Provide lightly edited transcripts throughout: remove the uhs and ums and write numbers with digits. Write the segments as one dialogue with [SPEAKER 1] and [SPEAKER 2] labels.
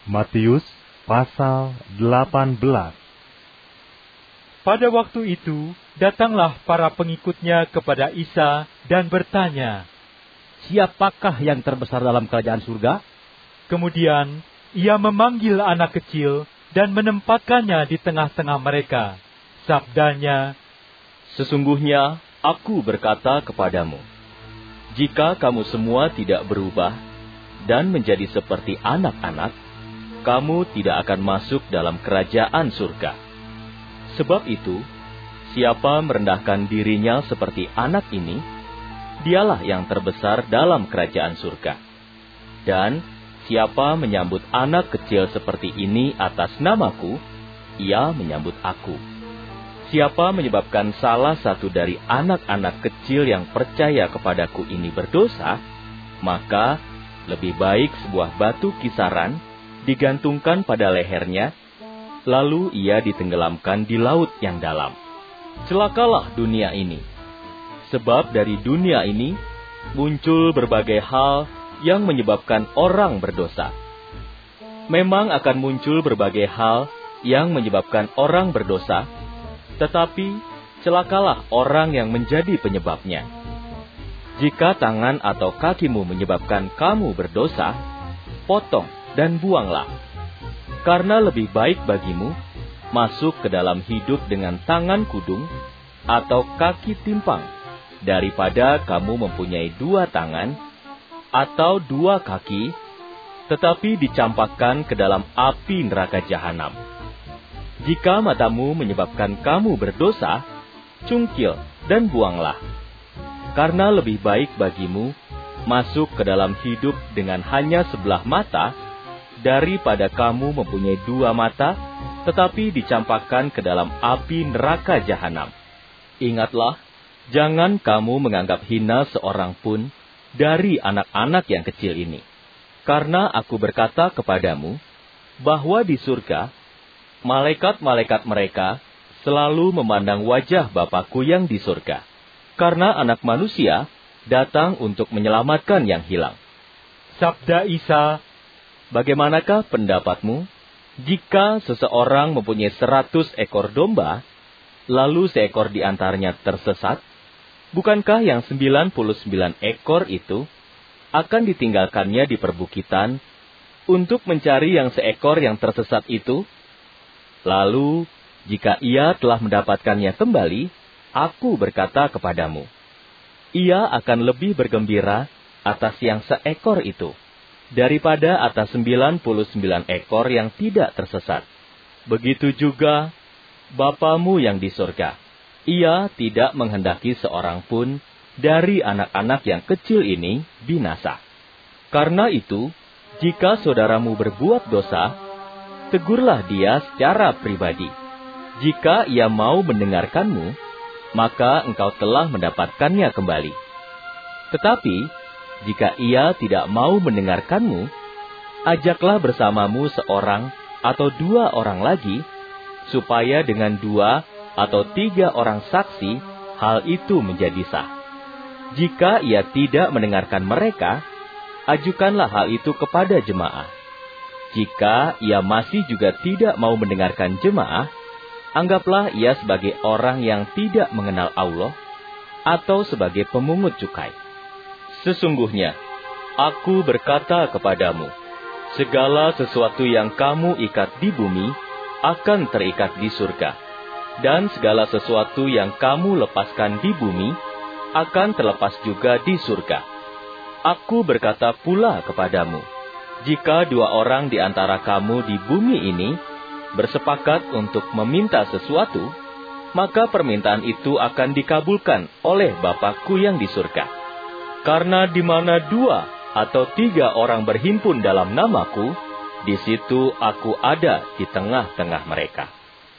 [SPEAKER 1] Matius pasal 18.
[SPEAKER 2] Pada waktu itu, datanglah para pengikutnya kepada Isa dan bertanya,
[SPEAKER 3] "Siapakah yang terbesar dalam kerajaan surga?"
[SPEAKER 2] Kemudian, ia memanggil anak kecil dan menempatkannya di tengah-tengah mereka. Sabdanya,
[SPEAKER 4] "Sesungguhnya aku berkata kepadamu, jika kamu semua tidak berubah dan menjadi seperti anak-anak, kamu tidak akan masuk dalam kerajaan surga. Sebab itu, siapa merendahkan dirinya seperti anak ini, dialah yang terbesar dalam kerajaan surga. Dan siapa menyambut anak kecil seperti ini atas namaku, ia menyambut aku. Siapa menyebabkan salah satu dari anak-anak kecil yang percaya kepadaku ini berdosa, maka lebih baik sebuah batu kisaran digantungkan pada lehernya, lalu ia ditenggelamkan di laut yang dalam. Celakalah dunia ini, sebab dari dunia ini muncul berbagai hal yang menyebabkan orang berdosa. Memang akan muncul berbagai hal yang menyebabkan orang berdosa, tetapi celakalah orang yang menjadi penyebabnya. Jika tangan atau kakimu menyebabkan kamu berdosa, potong dan buanglah. Karena lebih baik bagimu masuk ke dalam hidup dengan tangan kudung atau kaki timpang, daripada kamu mempunyai dua tangan atau dua kaki, tetapi dicampakkan ke dalam api neraka jahanam. Jika matamu menyebabkan kamu berdosa, cungkil dan buanglah. Karena lebih baik bagimu masuk ke dalam hidup dengan hanya sebelah mata, daripada kamu mempunyai dua mata, tetapi dicampakkan ke dalam api neraka jahanam. Ingatlah, jangan kamu menganggap hina seorang pun dari anak-anak yang kecil ini. Karena aku berkata kepadamu, bahwa di surga, malaikat-malaikat mereka selalu memandang wajah Bapa-Ku yang di surga. Karena anak manusia datang untuk menyelamatkan yang hilang."
[SPEAKER 2] Sabda Isa,
[SPEAKER 4] Bagaimanakah pendapatmu, jika seseorang mempunyai 100 ekor domba, lalu seekor di antaranya tersesat, bukankah yang 99 ekor itu akan ditinggalkannya di perbukitan untuk mencari yang seekor yang tersesat itu? Lalu, jika ia telah mendapatkannya kembali, aku berkata kepadamu, ia akan lebih bergembira atas yang seekor itu, daripada atas 99 ekor yang tidak tersesat. Begitu juga Bapamu yang di surga. Ia tidak menghendaki seorang pun dari anak-anak yang kecil ini binasa. Karena itu, jika saudaramu berbuat dosa, tegurlah dia secara pribadi. Jika ia mau mendengarkanmu, maka engkau telah mendapatkannya kembali. Tetapi jika ia tidak mau mendengarkanmu, ajaklah bersamamu seorang atau dua orang lagi, supaya dengan 2 atau 3 orang saksi, hal itu menjadi sah. Jika ia tidak mendengarkan mereka, ajukanlah hal itu kepada jemaah. Jika ia masih juga tidak mau mendengarkan jemaah, anggaplah ia sebagai orang yang tidak mengenal Allah, atau sebagai pemungut cukai. Sesungguhnya, aku berkata kepadamu, segala sesuatu yang kamu ikat di bumi akan terikat di surga, dan segala sesuatu yang kamu lepaskan di bumi akan terlepas juga di surga. Aku berkata pula kepadamu, jika 2 orang di antara kamu di bumi ini bersepakat untuk meminta sesuatu, maka permintaan itu akan dikabulkan oleh Bapa-Ku yang di surga. Karena di mana 2 atau 3 orang berhimpun dalam namaku, di situ aku ada di tengah-tengah mereka.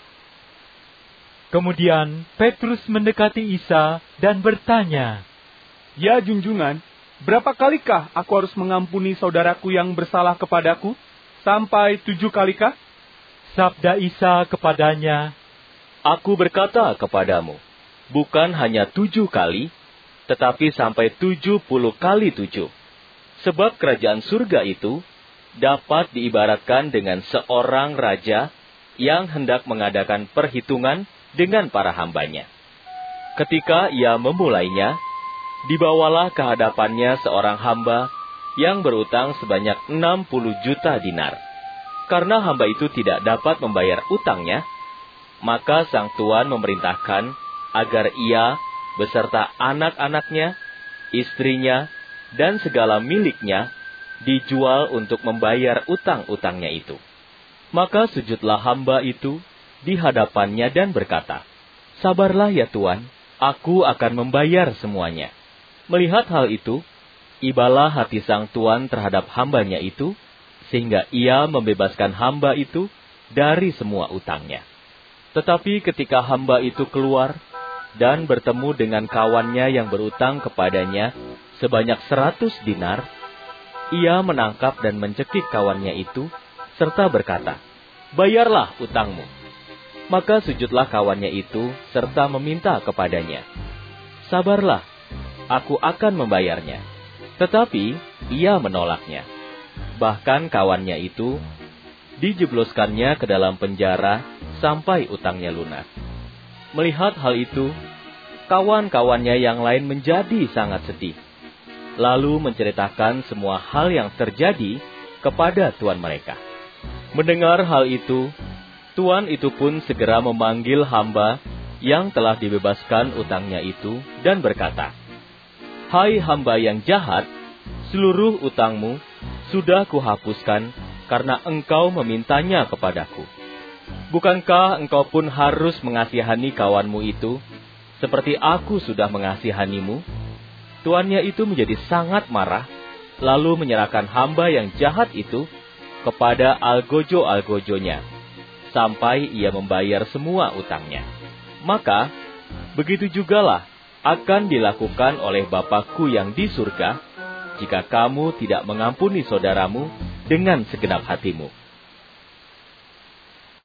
[SPEAKER 2] Kemudian Petrus mendekati Isa dan bertanya,
[SPEAKER 5] "Ya junjungan, berapa kalikah aku harus mengampuni saudaraku yang bersalah kepadaku? Sampai 7 kalikah?"
[SPEAKER 2] Sabda Isa kepadanya,
[SPEAKER 4] Aku berkata kepadamu, bukan hanya 7 kali, tetapi sampai 70 kali 7. Sebab kerajaan surga itu dapat diibaratkan dengan seorang raja yang hendak mengadakan perhitungan dengan para hambanya. Ketika ia memulainya, dibawalah ke hadapannya seorang hamba yang berutang sebanyak 60 juta dinar. Karena hamba itu tidak dapat membayar utangnya, maka sang tuan memerintahkan agar ia beserta anak-anaknya, istrinya, dan segala miliknya dijual untuk membayar utang-utangnya itu. Maka sujudlah hamba itu di hadapannya dan berkata, "Sabarlah ya Tuan, aku akan membayar semuanya." Melihat hal itu, ibalah hati sang tuan terhadap hambanya itu, sehingga ia membebaskan hamba itu dari semua utangnya. Tetapi ketika hamba itu keluar dan bertemu dengan kawannya yang berutang kepadanya sebanyak 100 dinar, ia menangkap dan mencekik kawannya itu, serta berkata, "Bayarlah utangmu." Maka sujudlah kawannya itu, serta meminta kepadanya, "Sabarlah, aku akan membayarnya." Tetapi ia menolaknya. Bahkan kawannya itu dijebloskannya ke dalam penjara sampai utangnya lunas. Melihat hal itu, kawan-kawannya yang lain menjadi sangat sedih, lalu menceritakan semua hal yang terjadi kepada tuan mereka. Mendengar hal itu, tuan itu pun segera memanggil hamba yang telah dibebaskan utangnya itu dan berkata, "Hai hamba yang jahat, seluruh utangmu sudah kuhapuskan karena engkau memintanya kepadaku. Bukankah engkau pun harus mengasihani kawanmu itu, seperti aku sudah mengasihanimu?" Tuannya itu menjadi sangat marah, lalu menyerahkan hamba yang jahat itu kepada algojo-algojonya, sampai ia membayar semua utangnya. Maka, begitu jugalah akan dilakukan oleh Bapakku yang di surga, jika kamu tidak mengampuni saudaramu dengan segenap hatimu.